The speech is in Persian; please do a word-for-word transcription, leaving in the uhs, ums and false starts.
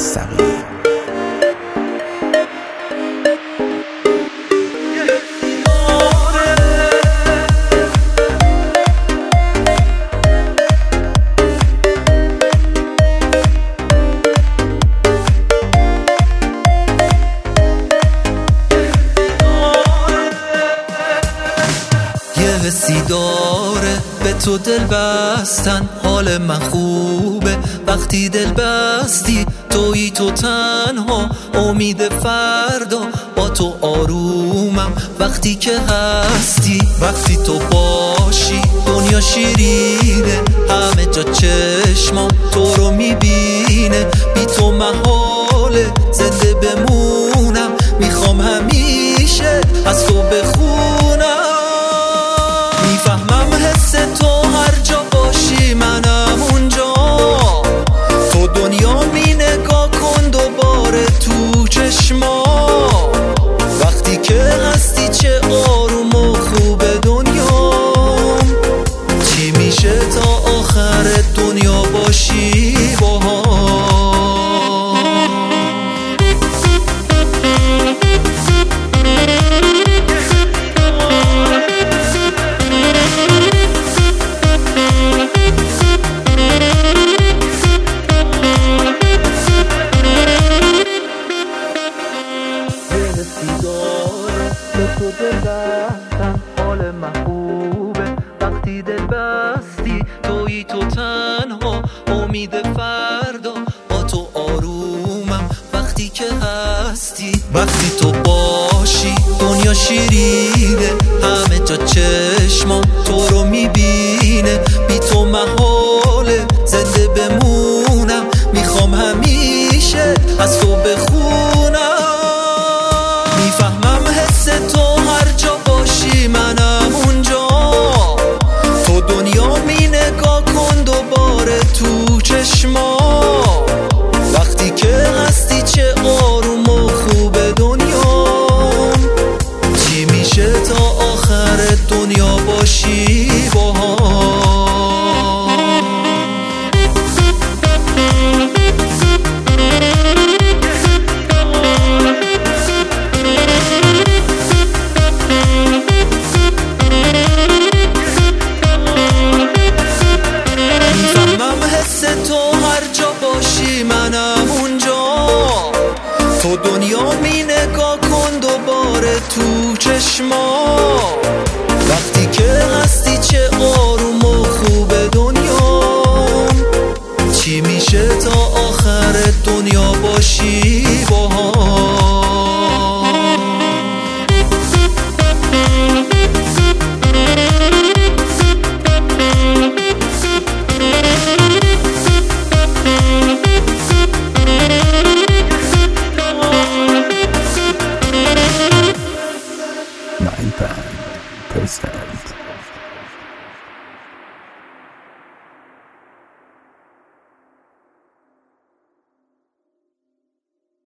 مستقیم. حسی داره به تو دل بستن، حال من خوبه وقتی دل بستی. تویی تو تنها امید فردا، با تو آرومم وقتی که هستی. وقتی تو باشی دنیا شیرینه، همه جا چشمام تو رو میبینه. بی تو محاله زنده بمونم، میخوام همیشه از تو بخونم. میفهمم حس تو هر جا باشی منم اونجا. تو دنیا می نگاه کن دوباره تو چشما. وقتی که هستی چه آروم و خوب دنیام. چی میشه تا آخر دنیا باشی با هم. تو دل بستن حال من خوبه وقتی دل بستی. تویی تو تنها امید فردا، با تو آرومم وقتی که هستی. وقتی تو باشی دنیا شیرینه، همه جا چشمام تو رو میبینه. بی تو محاله زنده بمونم، میخوام همیشه از تو بخونم. میفهمم حس تو هر جا باشی منم اونجا. تو دنیا می نگاه کن دوباره تو چشما. وقتی که هستی چه آروم و خوب دنیام. چی میشه تا آخر دنیا باشی با هم. تو هر جا باشی منم اونجا. تو دنیا می نگاه کن دوباره تو چشما. وقتی که هستی چه آروم و خوب دنیام. چی میشه تا آخر دنیا باشی با هم. Nine Band presents